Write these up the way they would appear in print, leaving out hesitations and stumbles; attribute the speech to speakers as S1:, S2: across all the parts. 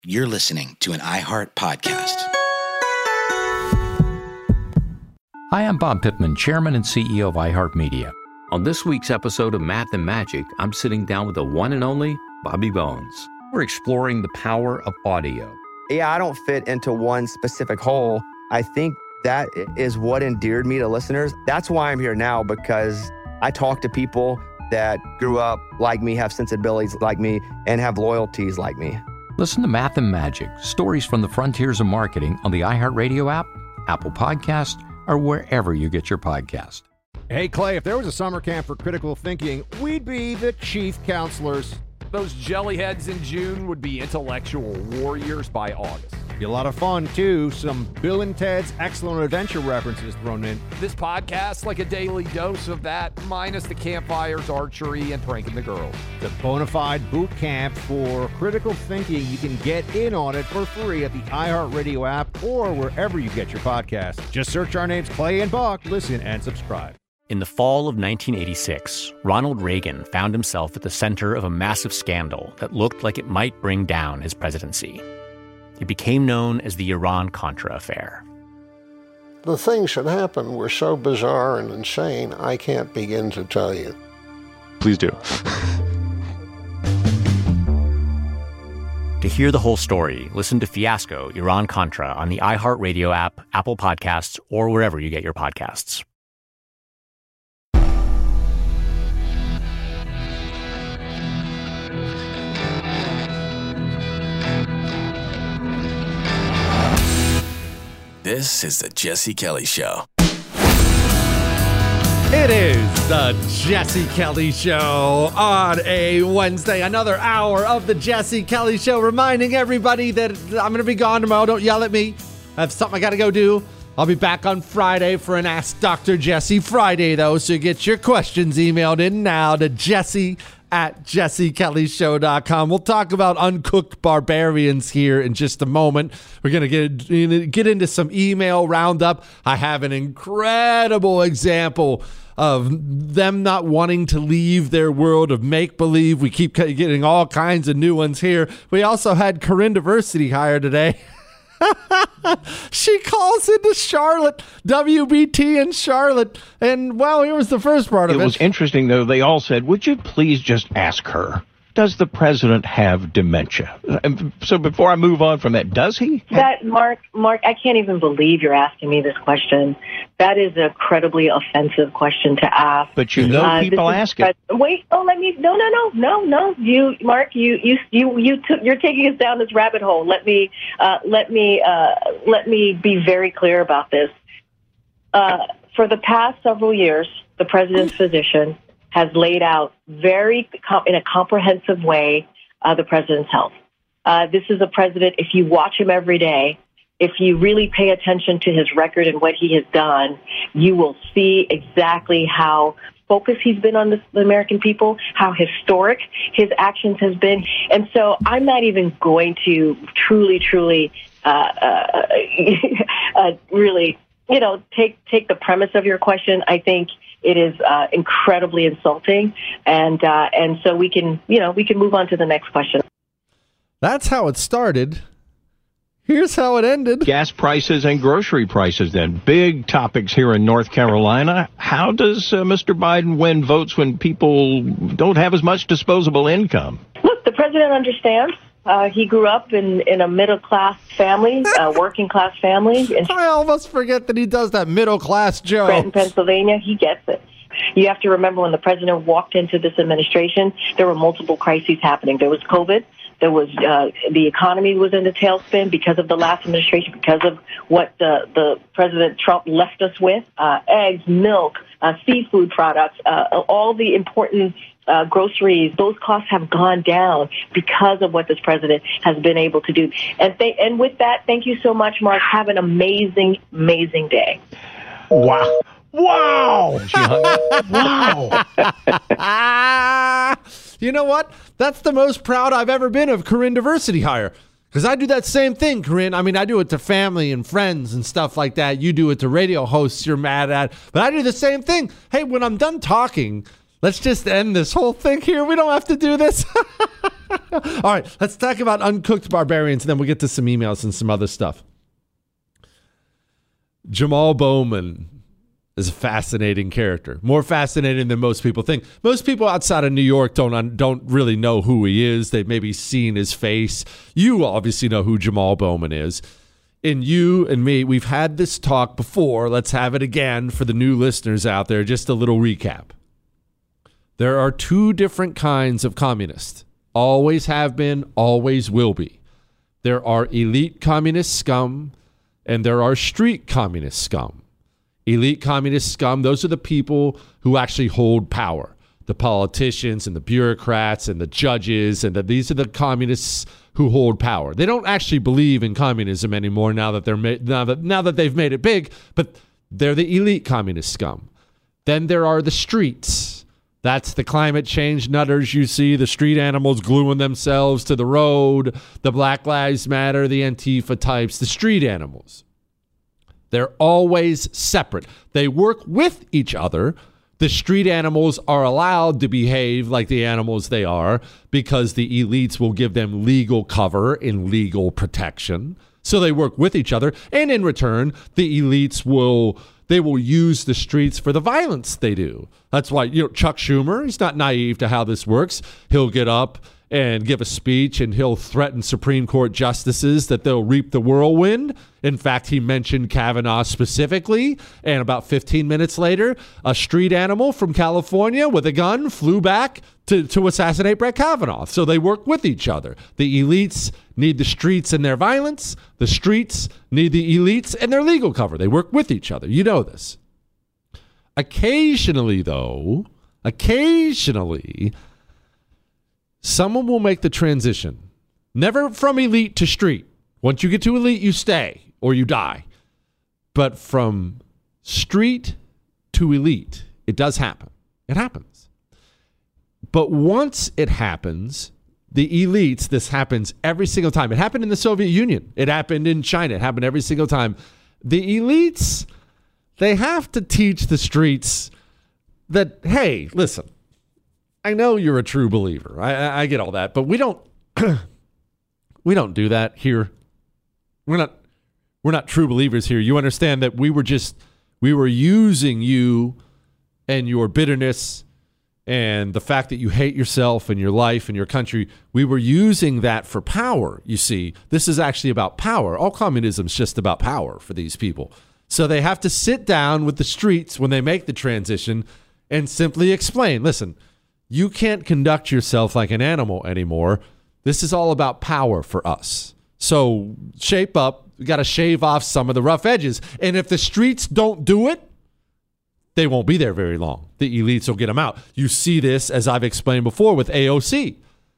S1: You're listening to an iHeart podcast.
S2: Hi, I'm Bob Pittman, Chairman and CEO of iHeartMedia. On this week's episode of Math and Magic, I'm sitting down with the one and only Bobby Bones. We're exploring the power of audio.
S3: Yeah, I don't fit into one specific hole. I think that is what endeared me to listeners. That's why I'm here now, because I talk to people that grew up like me, have sensibilities like me, and have loyalties like me.
S2: Listen to Math and Magic, stories from the frontiers of marketing on the iHeartRadio app, Apple Podcast, or wherever you get your podcast.
S4: Hey, Clay, if there was a summer camp for critical thinking, we'd be the chief counselors.
S5: Those jellyheads in June would be intellectual warriors by August.
S4: Be a lot of fun, too. Some Bill and Ted's Excellent Adventure references thrown in.
S5: This podcast, like a daily dose of that, minus the campfires, archery, and pranking the girls.
S4: The bona fide boot camp for critical thinking. You can get in on it for free at the iHeartRadio app or wherever you get your podcasts. Just search our names, Clay and Buck. Listen and subscribe.
S6: In the fall of 1986, Ronald Reagan found himself at the center of a massive scandal that looked like it might bring down his presidency. It became known as the Iran-Contra affair.
S7: The things that happened were so bizarre and insane, I can't begin to tell you.
S8: Please do.
S6: To hear the whole story, listen to Fiasco, Iran-Contra on the iHeartRadio app, Apple Podcasts, or wherever you get your podcasts.
S1: This is the Jesse Kelly Show.
S9: It is the Jesse Kelly Show on a Wednesday. Another hour of the Jesse Kelly Show, reminding everybody that I'm going to be gone tomorrow. Don't yell at me. I have something I got to go do. I'll be back on Friday for an Ask Dr. Jesse Friday, though, so get your questions emailed in now to jesse@jessekellyshow.com. We'll talk about uncooked barbarians here in just a moment. We're going to get into some email roundup. I have an incredible example of them not wanting to leave their world of make-believe. We keep getting all kinds of new ones here. We also had Corinne Diversity hire today. She calls into Charlotte, WBT in Charlotte, and well, here was the first part of it.
S10: It was interesting, though. They all said, would you please just ask her, does the president have dementia? So before I move on from that, does he?
S11: Mark, I can't even believe you're asking me this question. That is an incredibly offensive question to ask.
S10: But you know people ask it.
S11: Wait, no. You, Mark, you're taking us down this rabbit hole. Let me be very clear about this. For the past several years, the president's physician has laid out in a comprehensive way the president's health. This is a president, if you watch him every day, if you really pay attention to his record and what he has done, you will see exactly how focused he's been on the American people, how historic his actions has been. And so I'm not even going to truly, really, take the premise of your question. I think it is incredibly insulting, and so we can move on to the next question.
S9: That's how it started. Here's how it ended.
S10: Gas prices and grocery prices, then. Big topics here in North Carolina. How does Mr. Biden win votes when people don't have as much disposable income?
S11: Look, the president understands. He grew up in a middle-class family, working-class family.
S9: I almost forget that he does that middle-class joke.
S11: Scranton, Pennsylvania, he gets it. You have to remember when the president walked into this administration, there were multiple crises happening. There was COVID. There was the economy was in a tailspin because of the last administration, because of what the President Trump left us with, eggs, milk, seafood products, all the important groceries. Those costs have gone down because of what this president has been able to do. And with that, thank you so much, Mark. Have an amazing, amazing day.
S10: Wow.
S9: Wow! Wow! You know what? That's the most proud I've ever been of Corinne Diversity hire. Because I do that same thing, Corinne. I mean, I do it to family and friends and stuff like that. You do it to radio hosts you're mad at. But I do the same thing. Hey, when I'm done talking, Let's just end this whole thing here. We don't have to do this. All right, let's talk about uncooked barbarians, and then we'll get to some emails and some other stuff. Jamal Bowman is a fascinating character, more fascinating than most people think. Most people outside of New York don't really know who he is. They've maybe seen his face. You obviously know who Jamal Bowman is. And you and me, we've had this talk before. Let's have it again for the new listeners out there. Just a little recap. There are two different kinds of communists. Always have been, always will be. There are elite communist scum, and there are street communist scum. Elite communist scum, those are the people who actually hold power. The politicians and the bureaucrats and the judges, and these are the communists who hold power. They don't actually believe in communism anymore now that they've made it big, but they're the elite communist scum. Then there are the streets. That's the climate change nutters you see, the street animals gluing themselves to the road, the Black Lives Matter, the Antifa types, the street animals. They're always separate. They work with each other. The street animals are allowed to behave like the animals they are because the elites will give them legal cover and legal protection. So they work with each other. And in return, the elites will use the streets for the violence they do. That's why, Chuck Schumer, he's not naive to how this works. He'll get up and give a speech and he'll threaten Supreme Court justices that they'll reap the whirlwind. In fact, he mentioned Kavanaugh specifically. And about 15 minutes later, a street animal from California with a gun flew back to assassinate Brett Kavanaugh. So they work with each other. The elites need the streets and their violence. The streets need the elites and their legal cover. They work with each other. You know this. Occasionally, someone will make the transition. Never from elite to street. Once you get to elite, you stay or you die. But from street to elite, it does happen. It happens. But once it happens, the elites, this happens every single time. It happened in the Soviet Union. It happened in China. It happened every single time. The elites, they have to teach the streets that, hey, listen, I know you're a true believer. I get all that, but we don't we don't do that here. We're not true believers here. You understand that we were using you and your bitterness and the fact that you hate yourself and your life and your country. We were using that for power. You see, this is actually about power. All communism is just about power for these people. So they have to sit down with the streets when they make the transition and simply explain, listen, you can't conduct yourself like an animal anymore. This is all about power for us. So shape up. We got to shave off some of the rough edges. And if the streets don't do it, they won't be there very long. The elites will get them out. You see this, as I've explained before, with AOC.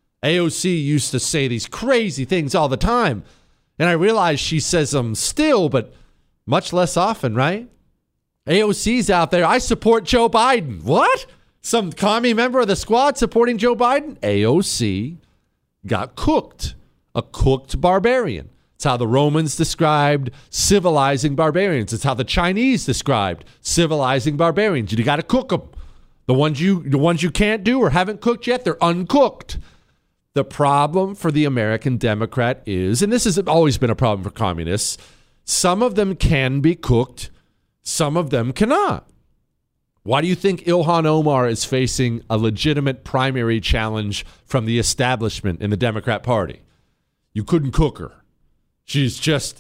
S9: AOC used to say these crazy things all the time. And I realize she says them still, but much less often, right? AOC's out there. I support Joe Biden. What? Some commie member of the squad supporting Joe Biden? AOC got cooked. A cooked barbarian. It's how the Romans described civilizing barbarians. It's how the Chinese described civilizing barbarians. You got to cook them. The ones you can't do or haven't cooked yet, they're uncooked. The problem for the American Democrat is, and this has always been a problem for communists, some of them can be cooked, some of them cannot. Why do you think Ilhan Omar is facing a legitimate primary challenge from the establishment in the Democrat Party? You couldn't cook her. She's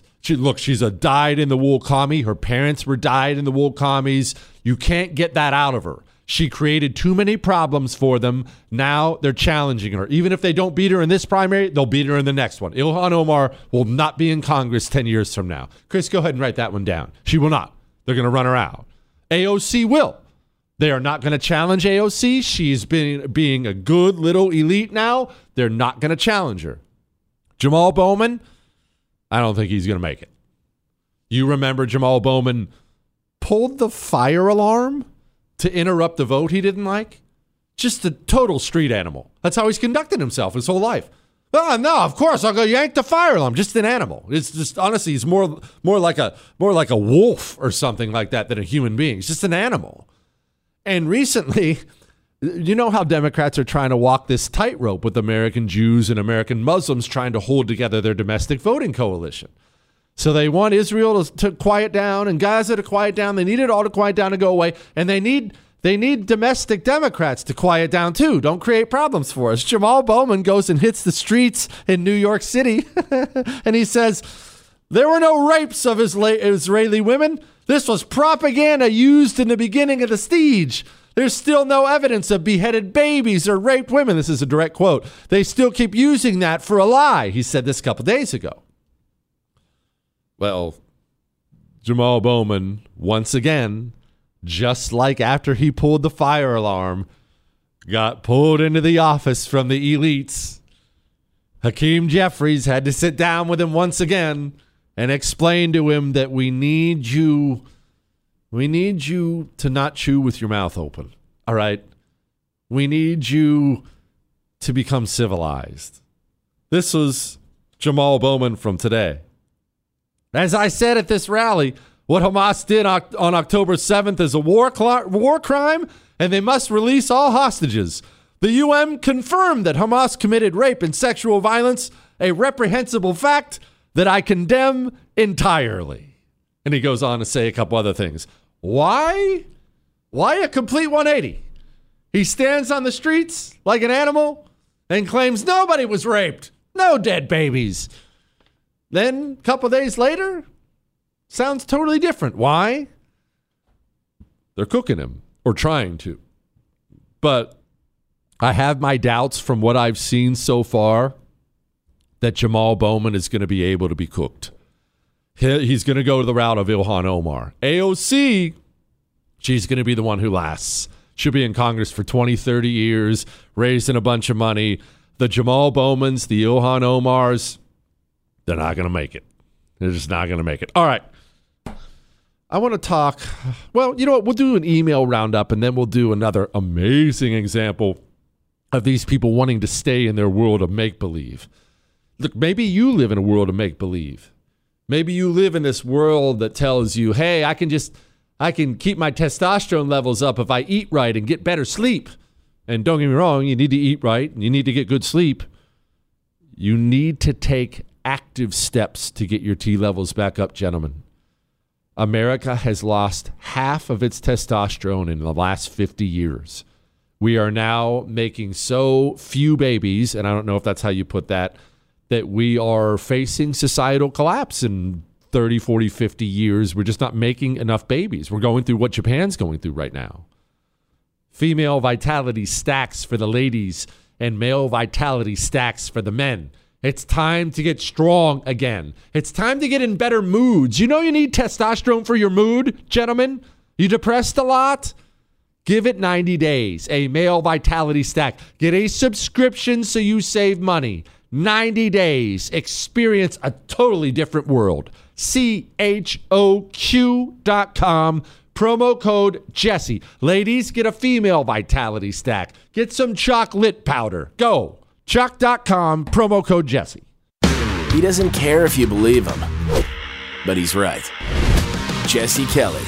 S9: a dyed-in-the-wool commie. Her parents were dyed-in-the-wool commies. You can't get that out of her. She created too many problems for them. Now they're challenging her. Even if they don't beat her in this primary, they'll beat her in the next one. Ilhan Omar will not be in Congress 10 years from now. Chris, go ahead and write that one down. She will not. They're going to run her out. AOC will. They are not going to challenge AOC. She's being a good little elite now. They're not going to challenge her. Jamal Bowman, I don't think he's going to make it. You remember Jamal Bowman pulled the fire alarm to interrupt the vote he didn't like? Just a total street animal. That's how he's conducted himself his whole life. Oh, no, of course, I'll go yank the fire alarm. Just an animal. It's just, honestly, he's more like a wolf or something like that than a human being. He's just an animal. And recently, You know how Democrats are trying to walk this tightrope with American Jews and American Muslims trying to hold together their domestic voting coalition. So they want Israel to quiet down and Gaza to quiet down. They need it all to quiet down and go away. And they need domestic Democrats to quiet down too. Don't create problems for us. Jamal Bowman goes and hits the streets in New York City and he says, there were no rapes of Israeli women. This was propaganda used in the beginning of the siege. There's still no evidence of beheaded babies or raped women. This is a direct quote. They still keep using that for a lie. He said this a couple days ago. Well, Jamal Bowman, once again, just like after he pulled the fire alarm, got pulled into the office from the elites. Hakeem Jeffries had to sit down with him once again and explain to him that we need you to not chew with your mouth open. All right? We need you to become civilized. This was Jamal Bowman from today. As I said at this rally, what Hamas did on October 7th is a war crime, and they must release all hostages. The UN confirmed that Hamas committed rape and sexual violence, a reprehensible fact that I condemn entirely. And he goes on to say a couple other things. Why? Why a complete 180? He stands on the streets like an animal and claims nobody was raped. No dead babies. Then, a couple days later, sounds totally different. Why? They're cooking him, or trying to. But I have my doubts from what I've seen so far that Jamal Bowman is going to be able to be cooked. He's going to go to the route of Ilhan Omar. AOC, she's going to be the one who lasts. She'll be in Congress for 20, 30 years, raising a bunch of money. The Jamal Bowmans, the Ilhan Omars, they're not going to make it. They're just not going to make it. All right. I want to talk. Well, you know what? We'll do an email roundup, and then we'll do another amazing example of these people wanting to stay in their world of make-believe. Look, maybe you live in a world of make-believe. Maybe you live in this world that tells you, hey, I can keep my testosterone levels up if I eat right and get better sleep. And don't get me wrong, you need to eat right and you need to get good sleep. You need to take active steps to get your T levels back up, gentlemen. America has lost half of its testosterone in the last 50 years. We are now making so few babies, and I don't know if that's how you put that we are facing societal collapse in 30, 40, 50 years. We're just not making enough babies. We're going through what Japan's going through right now. Female vitality stacks for the ladies and male vitality stacks for the men. It's time to get strong again. It's time to get in better moods. You know you need testosterone for your mood, gentlemen? You depressed a lot? Give it 90 days. A male vitality stack. Get a subscription so you save money. 90 days. Experience a totally different world. CHOQ.com. Promo code Jesse. Ladies, get a female vitality stack. Get some chocolate powder. Go. Choc.com. Promo code Jesse.
S1: He doesn't care if you believe him, but he's right. Jesse Kelly.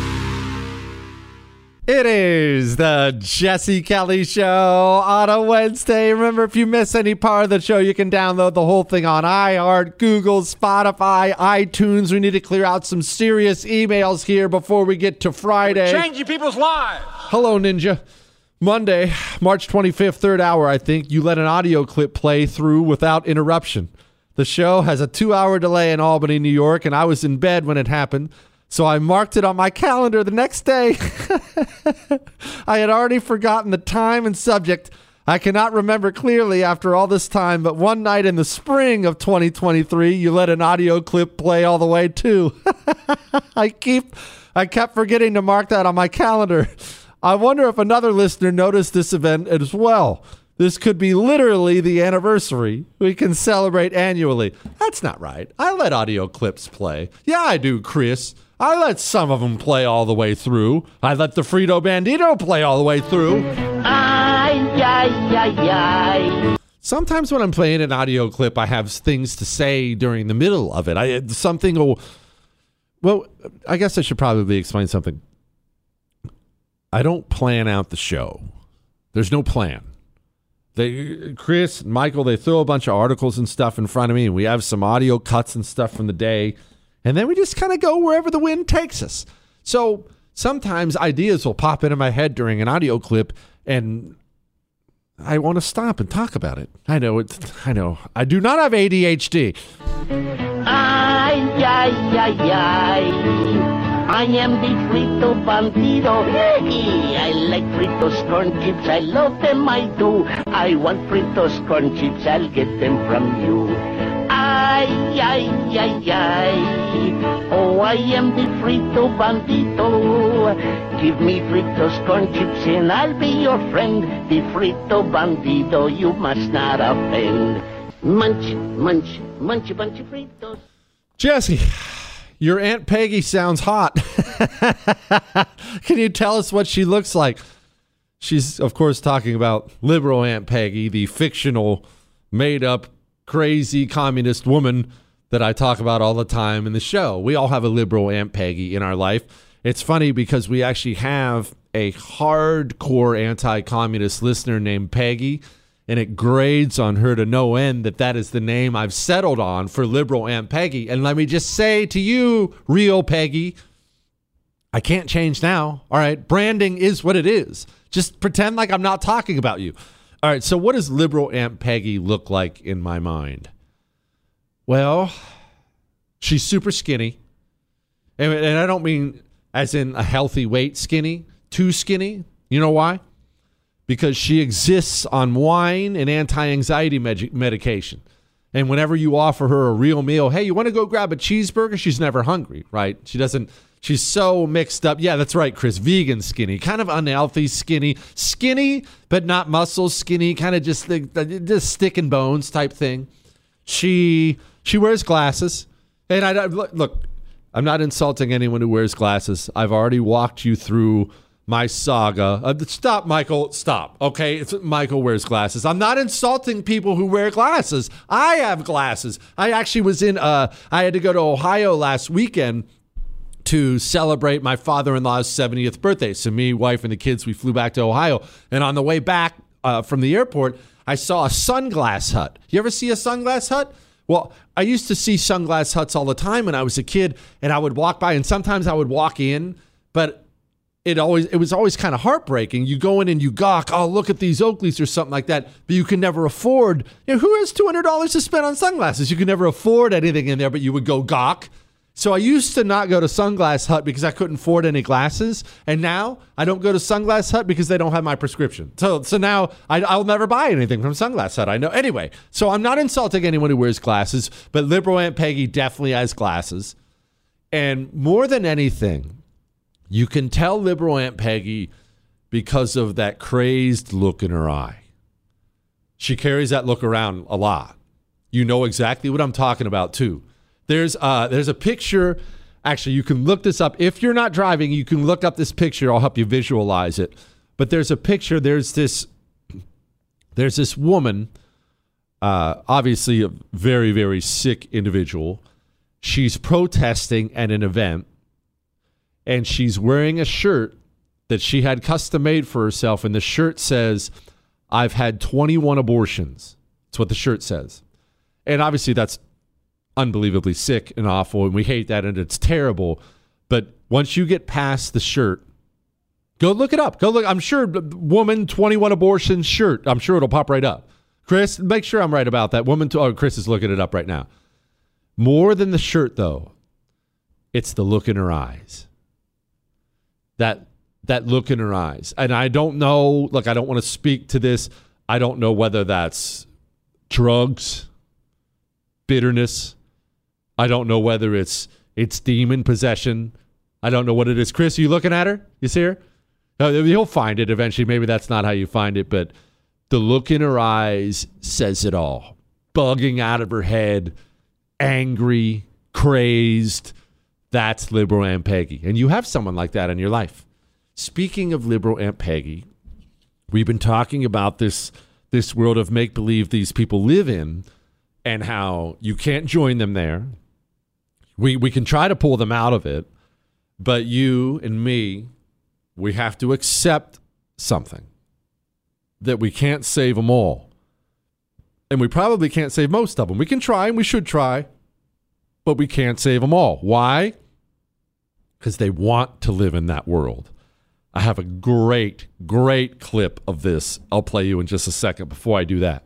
S9: It is the Jesse Kelly Show on a Wednesday. Remember, if you miss any part of the show, you can download the whole thing on iHeart, Google, Spotify, iTunes. We need to clear out some serious emails here before we get to Friday.
S5: We're changing people's lives.
S9: Hello, Ninja. Monday, March 25th, third hour, I think, you let an audio clip play through without interruption. The show has a 2-hour delay in Albany, New York, and I was in bed when it happened. So I marked it on my calendar the next day. I had already forgotten the time and subject. I cannot remember clearly after all this time, but one night in the spring of 2023, you let an audio clip play all the way too. I kept forgetting to mark that on my calendar. I wonder if another listener noticed this event as well. This could be literally the anniversary we can celebrate annually. That's not right. I let audio clips play. Yeah, I do, Chris. I let some of them play all the way through. I let the Frito Bandito play all the way through. Sometimes when I'm playing an audio clip, I have things to say during the middle of it. I guess I should probably explain something. I don't plan out the show. There's no plan. Chris, Michael, they throw a bunch of articles and stuff in front of me, and we have some audio cuts and stuff from the day, and then we just kind of go wherever the wind takes us. So sometimes ideas will pop into my head during an audio clip, and I want to stop and talk about it. I know. I do not have ADHD.
S8: Ay, ay, ay, ay. I am the Frito Bandido. I like Fritos corn chips. I love them, I do. I want Fritos corn chips. I'll get them from you. Ay, ay, ay, ay. Oh, I am the Frito Bandido. Give me Fritos corn chips and I'll be your friend. The Frito Bandido, you must not offend. Munch, munch, munch a bunch of Fritos.
S9: Jesse, your Aunt Peggy sounds hot. Can you tell us what she looks like? She's, of course, talking about liberal Aunt Peggy, the fictional, made-up, crazy communist woman that I talk about all the time in the show. We all have a liberal Aunt Peggy in our life. It's funny because we actually have a hardcore anti-communist listener named Peggy, and it grades on her to no end that is the name I've settled on for liberal Aunt Peggy. And let me just say to you, real Peggy, I can't change now. All right, branding is what it is. Just pretend like I'm not talking about you. All right, so what does liberal Aunt Peggy look like in my mind? Well, she's super skinny. And I don't mean as in a healthy weight skinny, too skinny. You know why? Because she exists on wine and anti-anxiety medication. And whenever you offer her a real meal, hey, you want to go grab a cheeseburger? She's never hungry, right? She's so mixed up. Yeah, that's right, Chris. Vegan skinny, kind of unhealthy skinny, but not muscle skinny, kind of just stick and bones type thing. She wears glasses. And look, I'm not insulting anyone who wears glasses. I've already walked you through my saga. Stop, Michael. Stop. Okay, Michael wears glasses. I'm not insulting people who wear glasses. I have glasses. I actually was I had to go to Ohio last weekend to celebrate my father-in-law's 70th birthday. So me, wife, and the kids, we flew back to Ohio. And on the way back from the airport, I saw a sunglass hut. You ever see a sunglass hut? Well, I used to see sunglass huts all the time when I was a kid, and I would walk by, and sometimes I would walk in, but it was always kind of heartbreaking. You go in and you gawk, oh, look at these Oakleys or something like that, but you can never afford. Who has $200 to spend on sunglasses? You can never afford anything in there, but you would go gawk. So I used to not go to Sunglass Hut because I couldn't afford any glasses, and now I don't go to Sunglass Hut because they don't have my prescription. So now I'll never buy anything from Sunglass Hut. I know. Anyway, so I'm not insulting anyone who wears glasses, but liberal Aunt Peggy definitely has glasses. And more than anything, you can tell liberal Aunt Peggy because of that crazed look in her eye. She carries that look around a lot. You know exactly what I'm talking about, too. There's a picture. Actually, you can look this up. If you're not driving, you can look up this picture. I'll help you visualize it. But there's a picture. There's this woman, obviously a very, very sick individual. She's protesting at an event, and she's wearing a shirt that she had custom made for herself. And the shirt says, "I've had 21 abortions." That's what the shirt says. And obviously that's unbelievably sick and awful, and we hate that, and it's terrible. But once you get past the shirt, go look it up. Go look. I'm sure woman 21 abortions shirt. I'm sure it'll pop right up. Chris, make sure I'm right about that. Chris is looking it up right now. More than the shirt, though, it's the look in her eyes. That look in her eyes. And I don't know, look, I don't want to speak to this. I don't know whether that's drugs, bitterness. I don't know whether it's demon possession. I don't know what it is. Chris, are you looking at her? You see her? You'll find it eventually. Maybe that's not how you find it, but the look in her eyes says it all. Bugging out of her head, angry, crazed. That's liberal Aunt Peggy. And you have someone like that in your life. Speaking of liberal Aunt Peggy, we've been talking about this world of make-believe these people live in and how you can't join them there. We can try to pull them out of it, but you and me, we have to accept something. that we can't save them all. And we probably can't save most of them. We can try, and we should try, but we can't save them all. Why? Because they want to live in that world. I have a great, great clip of this I'll play you in just a second before I do that.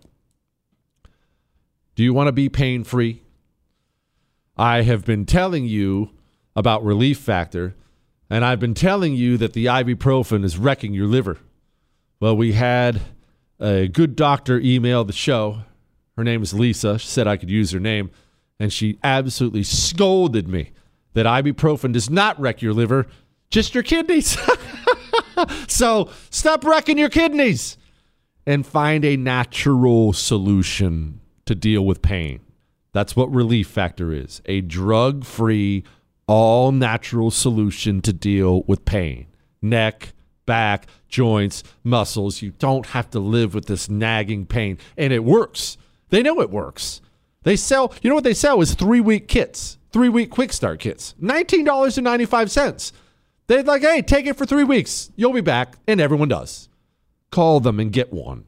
S9: Do you want to be pain-free? I have been telling you about Relief Factor, and I've been telling you that the ibuprofen is wrecking your liver. Well, we had a good doctor email the show. Her name is Lisa. She said I could use her name, and she absolutely scolded me that ibuprofen does not wreck your liver, just your kidneys. So stop wrecking your kidneys and find a natural solution to deal with pain. That's what Relief Factor is, a drug-free, all-natural solution to deal with pain. Neck, back, joints, muscles. You don't have to live with this nagging pain. And it works. They know it works. They sell, you know what they sell is 3-week kits, 3-week quick start kits, $19.95. They're like, hey, take it for 3 weeks. You'll be back. And everyone does. Call them and get one.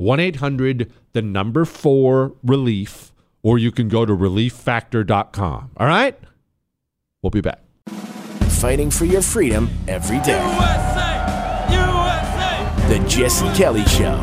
S9: 1-800-4-RELIEF, or you can go to relieffactor.com. All right? We'll be back.
S1: Fighting for your freedom every day.
S5: USA! USA!
S1: The Jesse Kelly Show.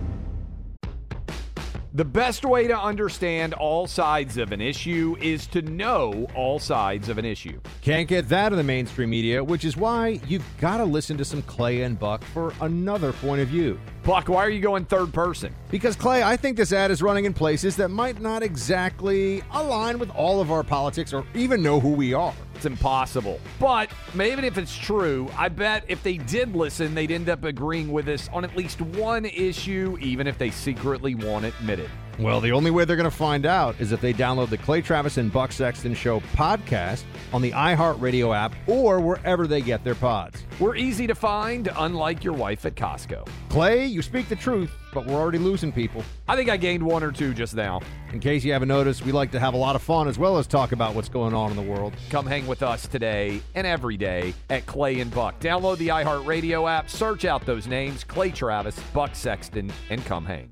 S5: The best way to understand all sides of an issue is to know all sides of an issue.
S4: Can't get that in the mainstream media, which is why you've got to listen to some Clay and Buck for another point of view.
S5: Buck, why are you going third person?
S4: Because, Clay, I think this ad is running in places that might not exactly align with all of our politics or even know who we are.
S5: It's impossible. But even if it's true, I bet if they did listen, they'd end up agreeing with us on at least one issue, even if they secretly won't admit it.
S4: Well, the only way they're going to find out is if they download the Clay Travis and Buck Sexton Show podcast on the iHeartRadio app or wherever they get their pods.
S5: We're easy to find, unlike your wife at Costco.
S4: Clay, you speak the truth, but we're already losing people.
S5: I think I gained one or two just now.
S4: In case you haven't noticed, we like to have a lot of fun as well as talk about what's going on in the world.
S5: Come hang with us today and every day at Clay and Buck. Download the iHeartRadio app, search out those names, Clay Travis, Buck Sexton, and come hang.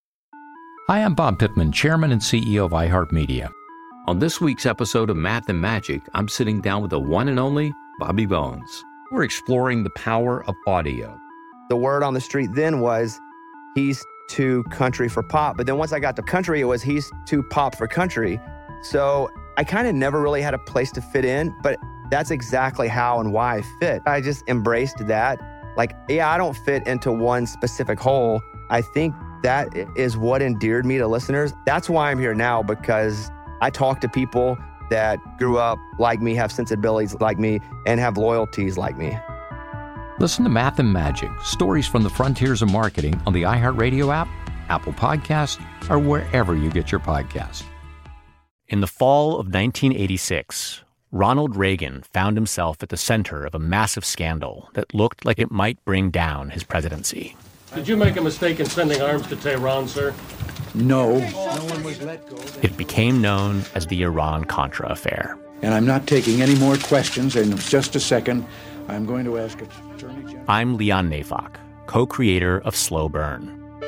S2: Hi, I'm Bob Pittman, Chairman and CEO of iHeartMedia. On this week's episode of Math and Magic, I'm sitting down with the one and only Bobby Bones. We're exploring the power of audio.
S3: The word on the street then was he's too country for pop. But then once I got to country, it was he's too pop for country. So I kind of never really had a place to fit in, but that's exactly how and why I fit. I just embraced that. Like, yeah, I don't fit into one specific hole. I think that is what endeared me to listeners. That's why I'm here now, because I talk to people that grew up like me, have sensibilities like me, and have loyalties like me.
S2: Listen to Math and Magic, stories from the frontiers of marketing on the iHeartRadio app, Apple Podcasts, or wherever you get your podcasts.
S6: In the fall of 1986, Ronald Reagan found himself at the center of a massive scandal that looked like it might bring down his presidency.
S12: Did you make a mistake in sending arms to Tehran, sir?
S13: No.
S12: No one was let go.
S6: It became known as the Iran-Contra affair.
S13: And I'm not taking any more questions. In just a second, I'm going to ask Attorney General.
S6: I'm Leon Neyfakh, co-creator of Slow Burn.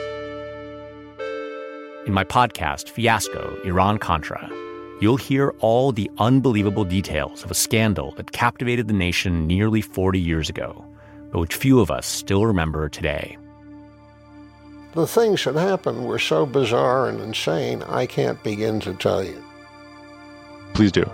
S6: In my podcast, Fiasco, Iran-Contra, you'll hear all the unbelievable details of a scandal that captivated the nation nearly 40 years ago, but which few of us still remember today.
S7: The things that happened were so bizarre and insane, I can't begin to tell you.
S14: Please do.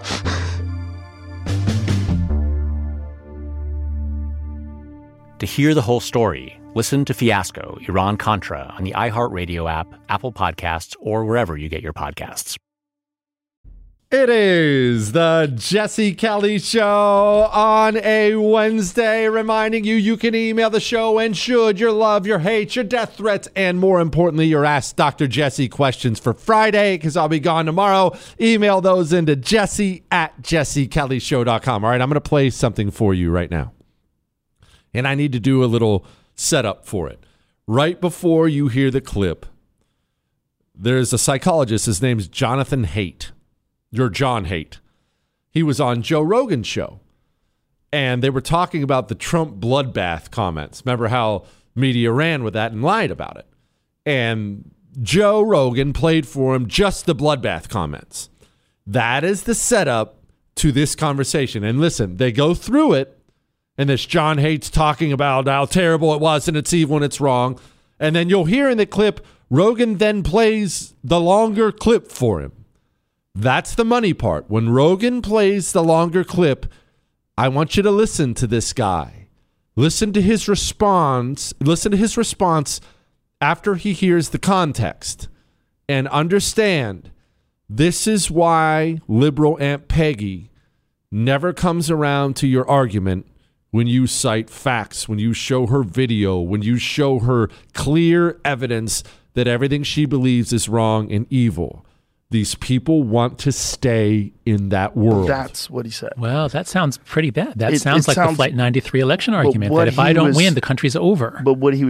S6: To hear the whole story, listen to Fiasco, Iran-Contra on the iHeartRadio app, Apple Podcasts, or wherever you get your podcasts.
S9: It is the Jesse Kelly Show on a Wednesday, reminding you you can email the show and should your love, your hate, your death threats, and more importantly, your Ask Dr. Jesse questions for Friday, because I'll be gone tomorrow. Email those into jesse@jessekellyshow.com. All right, I'm going to play something for you right now. And I need to do a little setup for it. Right before you hear the clip, there's a psychologist. His name's Jonathan Haidt. You're John Haidt. He was on Joe Rogan's show, and they were talking about the Trump bloodbath comments. Remember how media ran with that and lied about it? And Joe Rogan played for him just the bloodbath comments. That is the setup to this conversation. And listen, they go through it, and this John Hates talking about how terrible it was and it's evil and it's wrong. And then you'll hear in the clip, Rogan then plays the longer clip for him. That's the money part. When Rogan plays the longer clip, I want you to listen to this guy. Listen to his response. Listen to his response after he hears the context. And understand, this is why liberal Aunt Peggy never comes around to your argument when you cite facts, when you show her video, when you show her clear evidence that everything she believes is wrong and evil. These people want to stay in that world.
S15: That's what he said.
S6: Well, that sounds pretty bad. That sounds like the Flight 93 election argument, that if I don't win, the country's over.
S15: But what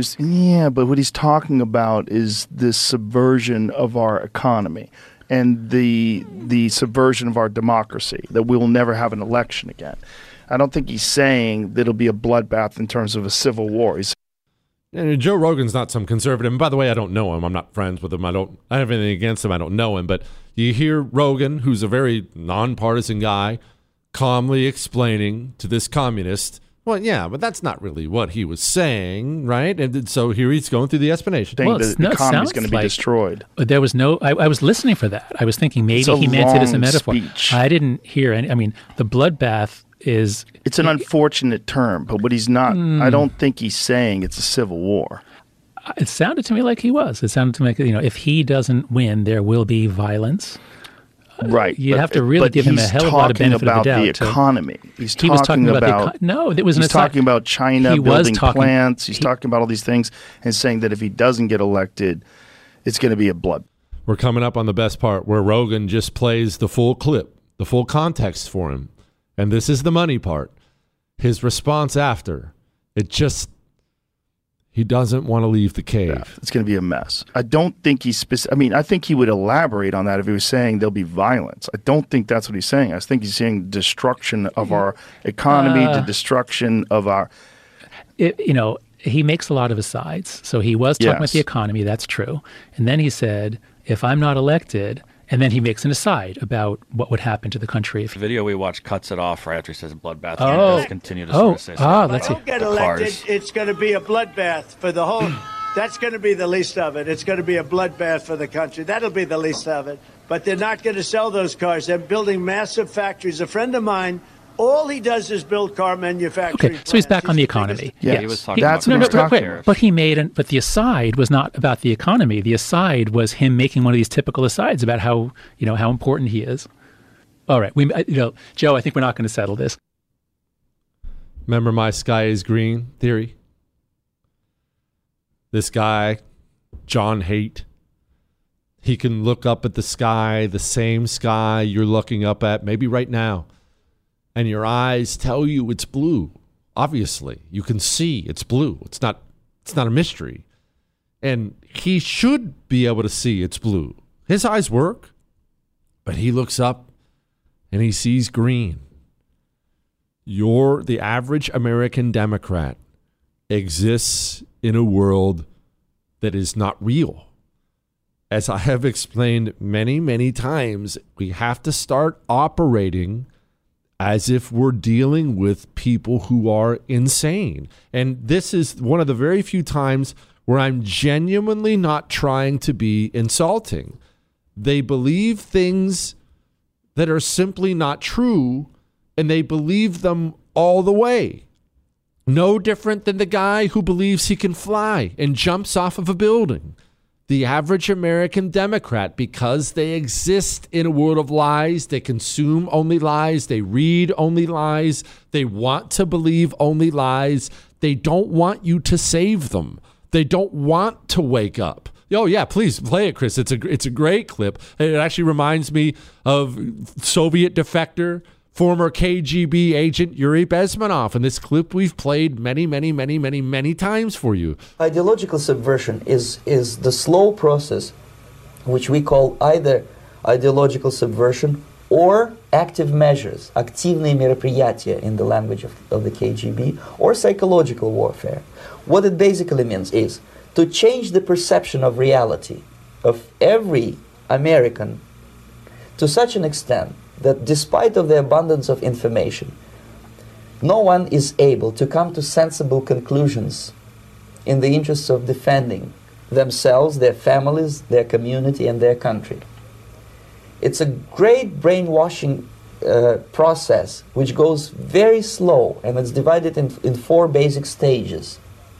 S15: he's talking about is this subversion of our economy and the subversion of our democracy, that we will never have an election again. I don't think he's saying that it'll be a bloodbath in terms of a civil war.
S9: And Joe Rogan's not some conservative. And by the way, I don't know him. I'm not friends with him. I have anything against him. I don't know him. But you hear Rogan, who's a very nonpartisan guy, calmly explaining to this communist, well, yeah, but that's not really what he was saying, right? And so here he's going through the explanation.
S15: Saying the economy's going to be destroyed.
S6: There was no, I was listening for that. I was thinking maybe he meant it as a metaphor.
S15: Speech.
S6: I didn't hear any. I mean, the bloodbath is...
S15: It's an unfortunate term, but what he's not... I don't think he's saying it's a civil war.
S6: It sounded to me like he was. It sounded to me like, if he doesn't win, there will be violence.
S15: Right.
S6: You'd have to really give him a hell of a lot of benefit of the doubt.
S15: He's talking about the economy.
S6: He was talking about
S15: no, it was he's talking about China building plants. He's talking about all these things and saying that if he doesn't get elected, it's going to be a blood.
S9: We're coming up on the best part where Rogan just plays the full clip, the full context for him. And this is the money part. His response after, he doesn't want to leave the cave.
S15: Yeah, it's going to be a mess. I don't think he's I think he would elaborate on that if he was saying there'll be violence. I don't think that's what he's saying. I think he's saying destruction of our economy, the destruction of our...
S6: he makes a lot of asides. So he was talking about the economy, that's true. And then he said, if I'm not elected... And then he makes an aside about what would happen to the country.
S16: The video we watched cuts it off right after he says bloodbath. He does continue to sort of say something.
S17: If I don't get elected, it's going to be a bloodbath for the whole... That's going to be the least of it. It's going to be a bloodbath for the country. That'll be the least of it. But they're not going to sell those cars. They're building massive factories. A friend of mine, all he does is build car manufacturing.
S6: Okay, so he's back on the economy.
S15: Yeah, he was talking about what he was talking about.
S6: But but the aside was not about the economy. The aside was him making one of these typical asides about how important he is. All right, Joe, I think we're not going to settle this.
S9: Remember my sky is green theory? This guy, John Haidt, he can look up at the sky, the same sky you're looking up at, maybe right now. And your eyes tell you it's blue. Obviously, you can see it's blue. It's not a mystery. And he should be able to see it's blue. His eyes work, but he looks up and he sees green. The average American Democrat exists in a world that is not real. As I have explained many, many times, we have to start operating as if we're dealing with people who are insane. And this is one of the very few times where I'm genuinely not trying to be insulting. They believe things that are simply not true, and they believe them all the way. No different than the guy who believes he can fly and jumps off of a building. The average American Democrat, because they exist in a world of lies, they consume only lies, they read only lies, they want to believe only lies, they don't want you to save them. They don't want to wake up. Oh, yeah, please play it, Chris. It's a great clip. It actually reminds me of Soviet defector, former KGB agent Yuri Bezmenov. And this clip we've played many, many, many, many, many times for you.
S18: Ideological subversion is the slow process which we call either ideological subversion or active measures, активные мероприятия in the language of the KGB, or psychological warfare. What it basically means is to to change the perception of reality of every American to such an extent that despite of the abundance of information, no one is able to come to sensible conclusions in the interests of defending themselves, their families, their community, and their country. It's a great brainwashing process which goes very slow, and it's divided in 4 basic stages.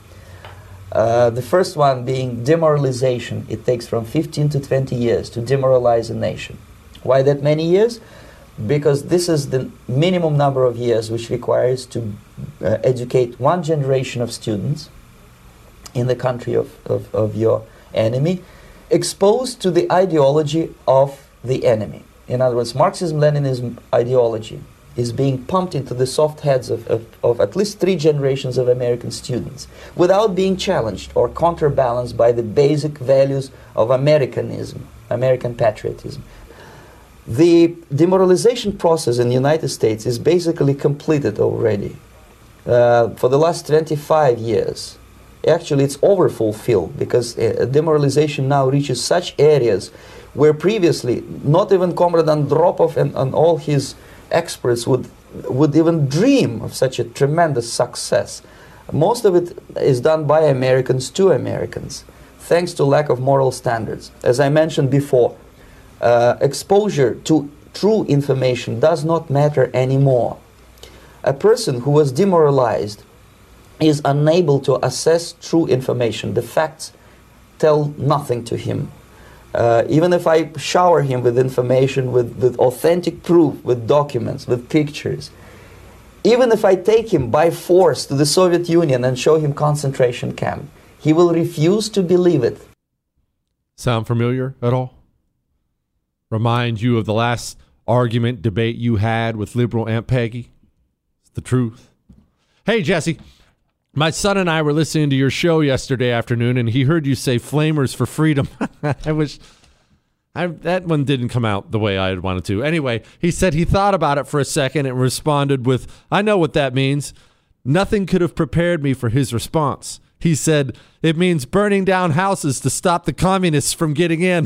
S18: The first one being demoralization. It takes from 15 to 20 years to demoralize a nation. Why that many years? Because this is the minimum number of years which requires to educate one generation of students in the country of your enemy, exposed to the ideology of the enemy. In other words, Marxism-Leninism ideology is being pumped into the soft heads of at least 3 generations of American students without being challenged or counterbalanced by the basic values of Americanism, American patriotism. The demoralization process in the United States is basically completed already. For the last 25 years, actually it's overfulfilled, because demoralization now reaches such areas where previously not even Comrade Andropov and all his experts would even dream of such a tremendous success. Most of it is done by Americans to Americans, thanks to lack of moral standards. As I mentioned before, exposure to true information does not matter anymore. A person who was demoralized is unable to assess true information. The facts tell nothing to him. Even if I shower him with information, with authentic proof, with documents, with pictures, even if I take him by force to the Soviet Union and show him concentration camp, he will refuse to believe it.
S9: Sound familiar at all? Remind you of the last argument, debate you had with liberal Aunt Peggy? It's the truth. Hey, Jesse. My son and I were listening to your show yesterday afternoon, and he heard you say Flamers for Freedom. That one didn't come out the way I had wanted to. Anyway, he said he thought about it for a second and responded with, I know what that means. Nothing could have prepared me for his response. He said, it means burning down houses to stop the communists from getting in.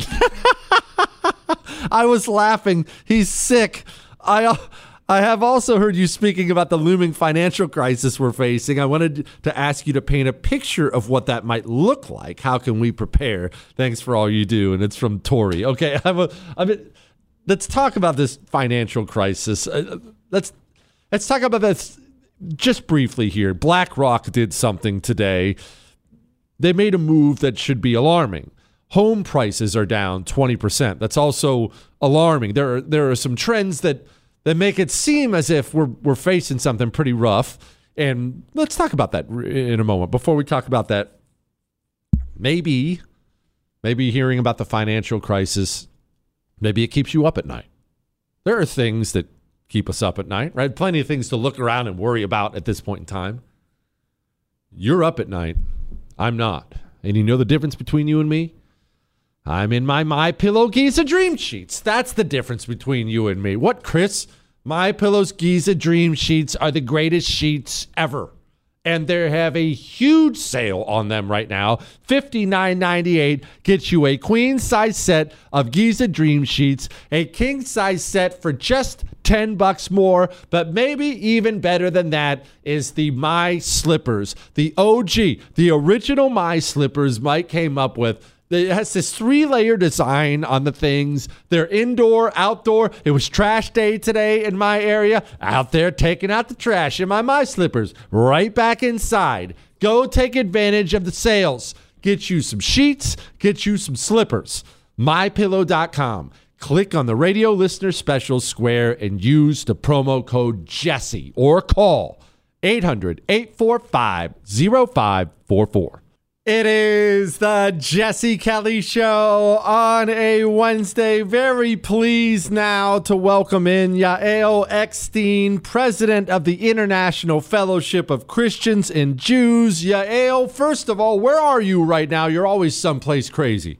S9: I was laughing. He's sick. I have also heard you speaking about the looming financial crisis we're facing. I wanted to ask you to paint a picture of what that might look like. How can we prepare? Thanks for all you do. And it's from Tori. Okay, let's talk about this financial crisis. Let's talk about this just briefly here. BlackRock did something today. They made a move that should be alarming. Home prices are down 20%. That's also alarming. There are some trends that make it seem as if we're facing something pretty rough. And let's talk about that in a moment. Before we talk about that, maybe hearing about the financial crisis, maybe it keeps you up at night. There are things that keep us up at night, right? Plenty of things to look around and worry about at this point in time. You're up at night. I'm not. And you know the difference between you and me? I'm in my MyPillow Giza Dream Sheets. That's the difference between you and me. What, Chris? MyPillow's Giza Dream Sheets are the greatest sheets ever. And they have a huge sale on them right now. $59.98 gets you a queen-size set of Giza Dream Sheets, a king-size set for just $10 more, but maybe even better than that is the My Slippers. The OG, the original My Slippers Mike came up with. It has this 3-layer design on the things. They're indoor, outdoor. It was trash day today in my area. Out there taking out the trash in my Slippers. Right back inside. Go take advantage of the sales. Get you some sheets. Get you some slippers. MyPillow.com. Click on the radio listener special square and use the promo code Jesse or call 800-845-0544. It is the Jesse Kelly Show on a Wednesday. Very pleased now to welcome in Yael Eckstein, president of the International Fellowship of Christians and Jews. Yael, first of all, where are you right now? You're always someplace crazy.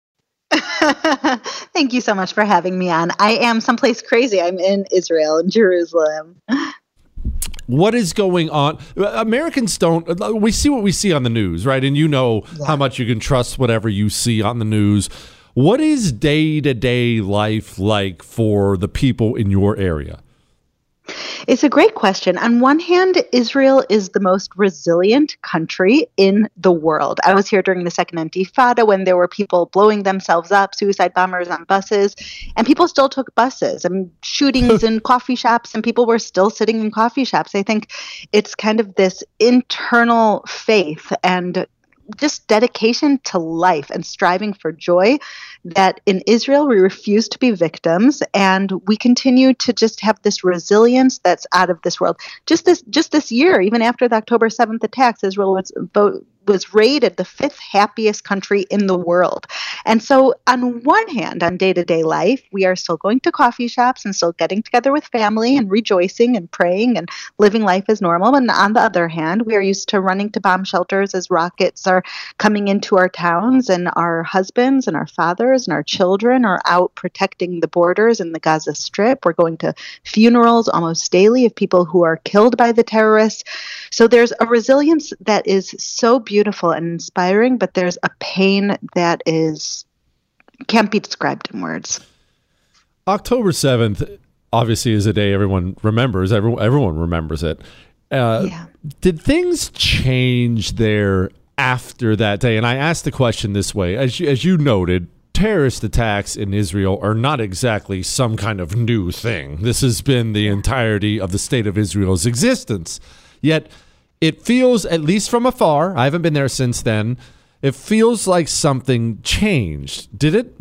S19: Thank you so much for having me on. I am someplace crazy. I'm in Israel, in Jerusalem.
S9: What is going on? Americans don't. We see what we see on the news, right? And you know how much you can trust whatever you see on the news. What is day-to-day life like for the people in your area?
S19: It's a great question. On one hand, Israel is the most resilient country in the world. I was here during the second Intifada when there were people blowing themselves up, suicide bombers on buses, and people still took buses. I mean, shootings in coffee shops, and people were still sitting in coffee shops. I think it's kind of this internal faith and just dedication to life and striving for joy that in Israel we refuse to be victims, and we continue to just have this resilience that's out of this world. Just this year, even after the October 7th attacks, Israel was rated the 5th happiest country in the world. And so on one hand, on day-to-day life, we are still going to coffee shops and still getting together with family and rejoicing and praying and living life as normal. And on the other hand, we are used to running to bomb shelters as rockets are coming into our towns, and our husbands and our fathers and our children are out protecting the borders in the Gaza Strip. We're going to funerals almost daily of people who are killed by the terrorists. So there's a resilience that is so beautiful and inspiring, but there's a pain that can't be described in words.
S9: October 7th obviously is a day everyone remembers. Everyone remembers it. Did things change there after that day? And I asked the question this way. As you noted, terrorist attacks in Israel are not exactly some kind of new thing. This has been the entirety of the state of Israel's existence. Yet it feels, at least from afar, I haven't been there since then, it feels like something changed. Did it?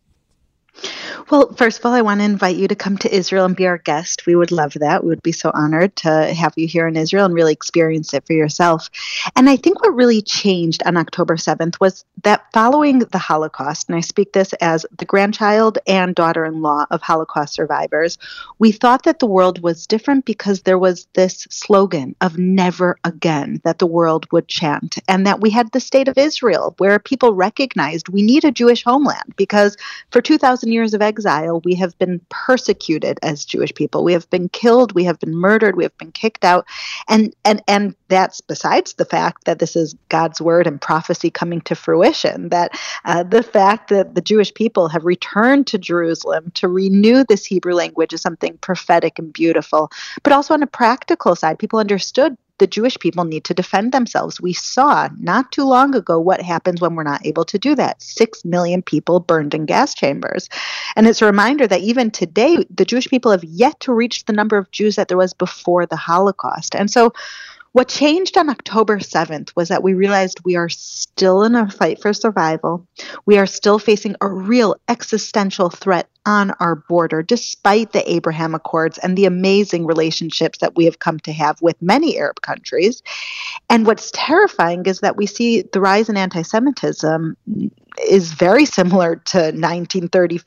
S19: Well, first of all, I want to invite you to come to Israel and be our guest. We would love that. We would be so honored to have you here in Israel and really experience it for yourself. And I think what really changed on October 7th was that following the Holocaust, and I speak this as the grandchild and daughter-in-law of Holocaust survivors, we thought that the world was different because there was this slogan of never again that the world would chant, and that we had the state of Israel where people recognized we need a Jewish homeland because for 2,000 years of exile, we have been persecuted as Jewish people. We have been killed, we have been murdered, we have been kicked out. And that's besides the fact that this is God's word and prophecy coming to fruition, that the fact that the Jewish people have returned to Jerusalem to renew this Hebrew language is something prophetic and beautiful. But also on a practical side, people understood the Jewish people need to defend themselves. We saw not too long ago what happens when we're not able to do that. 6 million people burned in gas chambers. And it's a reminder that even today, the Jewish people have yet to reach the number of Jews that there was before the Holocaust. And so what changed on October 7th was that we realized we are still in a fight for survival. We are still facing a real existential threat on our border, despite the Abraham Accords and the amazing relationships that we have come to have with many Arab countries. And what's terrifying is that we see the rise in anti-Semitism is very similar to 1935,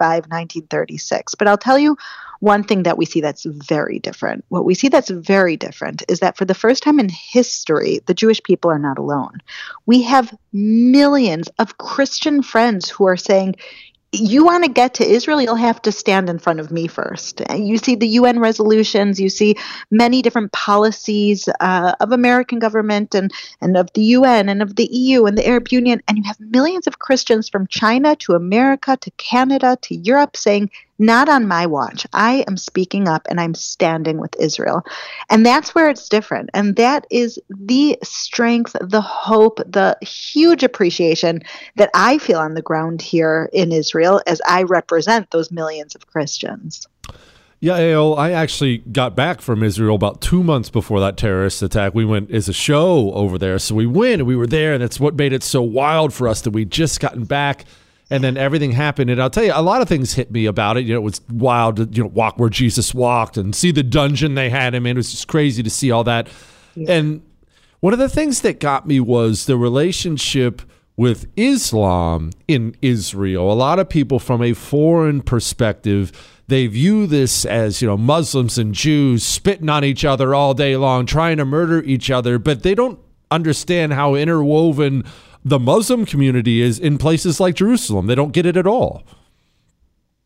S19: 1936. But I'll tell you one thing that we see that's very different. What we see that's very different is that for the first time in history, the Jewish people are not alone. We have millions of Christian friends who are saying, you want to get to Israel, you'll have to stand in front of me first. You see the UN resolutions, you see many different policies of American government and of the UN and of the EU and the Arab Union, and you have millions of Christians from China to America to Canada to Europe saying, not on my watch. I am speaking up and I'm standing with Israel. And that's where it's different. And that is the strength, the hope, the huge appreciation that I feel on the ground here in Israel as I represent those millions of Christians.
S9: Yeah, Eyal, I actually got back from Israel about 2 months before that terrorist attack. We went as a show over there. So we went and we were there, and it's what made it so wild for us that we'd just gotten back. And then everything happened. And I'll tell you, a lot of things hit me about it. You know, it was wild to, walk where Jesus walked and see the dungeon they had him in. It was just crazy to see all that. Yeah. And one of the things that got me was the relationship with Islam in Israel. A lot of people from a foreign perspective, they view this as, Muslims and Jews spitting on each other all day long, trying to murder each other, but they don't understand how interwoven the Muslim community is in places like Jerusalem. They don't get it at all.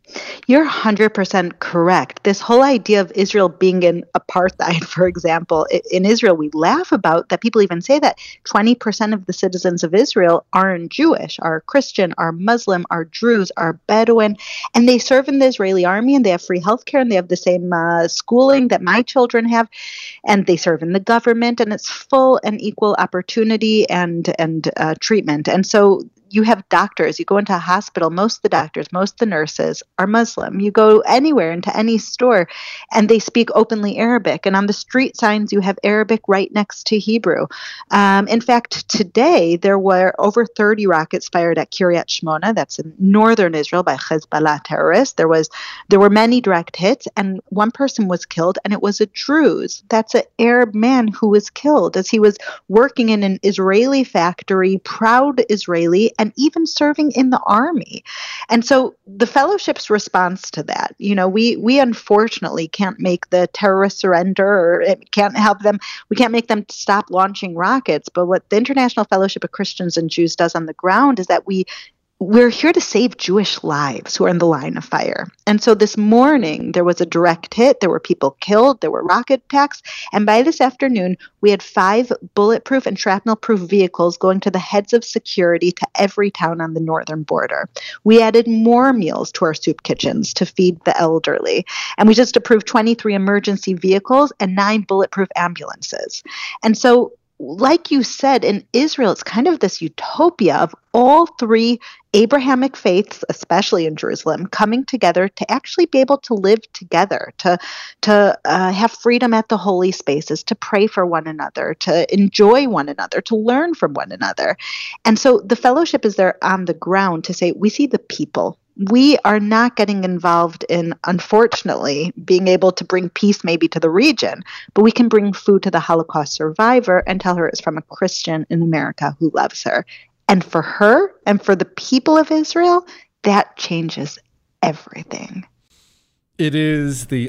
S19: You're 100% correct. This whole idea of Israel being in apartheid, for example, in Israel, we laugh about that. People even say that 20% of the citizens of Israel aren't Jewish, are Christian, are Muslim, are Druze, are Bedouin, and they serve in the Israeli army, and they have free healthcare, and they have the same schooling that my children have, and they serve in the government, and it's full and equal opportunity and treatment. And so you have doctors, you go into a hospital, most of the doctors, most of the nurses are Muslim. You go anywhere into any store and they speak openly Arabic. And on the street signs, you have Arabic right next to Hebrew. In fact, today there were over 30 rockets fired at Kiryat Shmona, that's in northern Israel, by Hezbollah terrorists. There were many direct hits, and one person was killed, and it was a Druze. That's an Arab man who was killed as he was working in an Israeli factory, proud Israeli, and even serving in the army. And so the fellowship's response to that, we unfortunately can't make the terrorists surrender, or it can't help them. We can't make them stop launching rockets. But what the International Fellowship of Christians and Jews does on the ground is that we're here to save Jewish lives who are in the line of fire. And so this morning, there was a direct hit. There were people killed. There were rocket attacks. And by this afternoon, we had 5 bulletproof and shrapnel-proof vehicles going to the heads of security to every town on the northern border. We added more meals to our soup kitchens to feed the elderly. And we just approved 23 emergency vehicles and 9 bulletproof ambulances. And so, like you said, in Israel, it's kind of this utopia of all 3 Abrahamic faiths, especially in Jerusalem, coming together to actually be able to live together, to have freedom at the holy spaces, to pray for one another, to enjoy one another, to learn from one another. And so the fellowship is there on the ground to say, we see the people. We are not getting involved in, unfortunately, being able to bring peace maybe to the region, but we can bring food to the Holocaust survivor and tell her it's from a Christian in America who loves her. And for her and for the people of Israel, that changes everything.
S9: It is the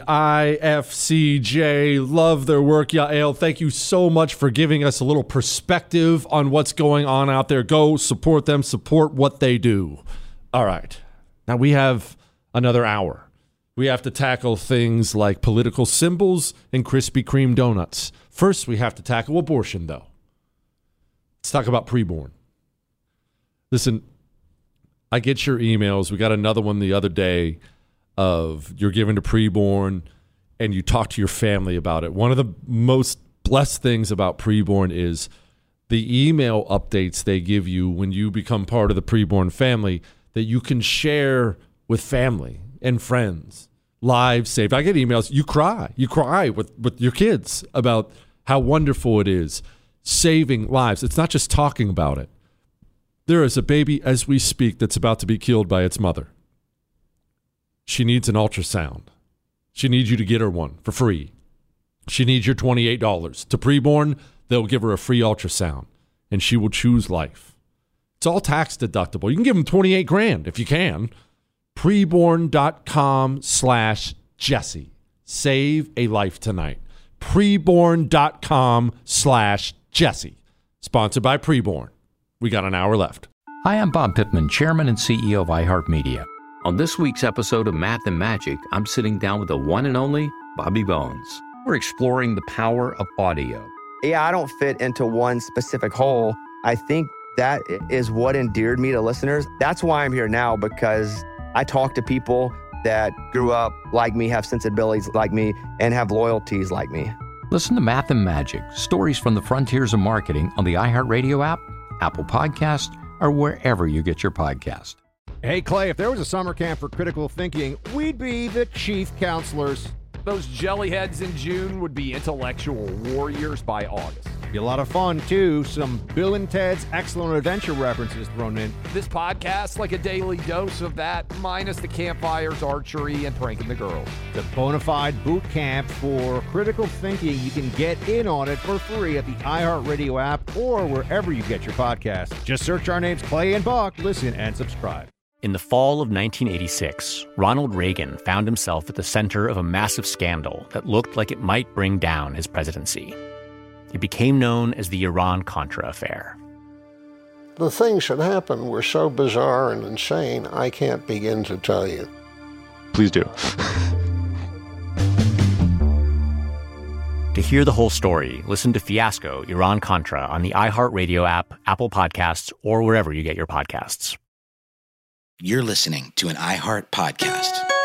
S9: IFCJ. Love their work, Yael. Thank you so much for giving us a little perspective on what's going on out there. Go support them, support what they do. All right. Now we have another hour. We have to tackle things like political symbols and Krispy Kreme donuts. First, we have to tackle abortion, though. Let's talk about preborn. Listen, I get your emails. We got another one the other day of you're given to preborn and you talk to your family about it. One of the most blessed things about preborn is the email updates they give you when you become part of the preborn family that you can share with family and friends. Lives saved. I get emails. You cry with your kids about how wonderful it is saving lives. It's not just talking about it. There is a baby as we speak that's about to be killed by its mother. She needs an ultrasound. She needs you to get her one for free. She needs your $28. To preborn, they'll give her a free ultrasound, and she will choose life. It's all tax deductible. You can give them $28,000 if you can. Preborn.com/Jesse. Save a life tonight. Preborn.com/Jesse. Sponsored by Preborn. We got an hour left.
S2: Hi, I'm Bob Pittman, Chairman and CEO of iHeartMedia. On this week's episode of Math and Magic, I'm sitting down with the one and only Bobby Bones. We're exploring the power of audio.
S3: Yeah, I don't fit into one specific hole. I think that is what endeared me to listeners. That's why I'm here now, because I talk to people that grew up like me, have sensibilities like me, and have loyalties like me.
S2: Listen to Math and Magic, stories from the frontiers of marketing on the iHeartRadio app, Apple Podcast, or wherever you get your podcast.
S4: Hey, Clay, if there was a summer camp for critical thinking, we'd be the chief counselors.
S5: Those jellyheads in June would be intellectual warriors by August.
S4: Be a lot of fun, too. Some Bill and Ted's Excellent Adventure references thrown in.
S5: This podcast, like a daily dose of that, minus the campfires, archery, and pranking the girls.
S4: The Bonafide Boot Camp for critical thinking. You can get in on it for free at the iHeartRadio app or wherever you get your podcasts. Just search our names, Clay and Buck. Listen and subscribe.
S6: In the fall of 1986, Ronald Reagan found himself at the center of a massive scandal that looked like it might bring down his presidency. It became known as the Iran-Contra affair.
S7: The things that happened were so bizarre and insane, I can't begin to tell you.
S14: Please do.
S6: To hear the whole story, listen to Fiasco, Iran-Contra on the iHeartRadio app, Apple Podcasts, or wherever you get your podcasts.
S20: You're listening to an iHeart podcast.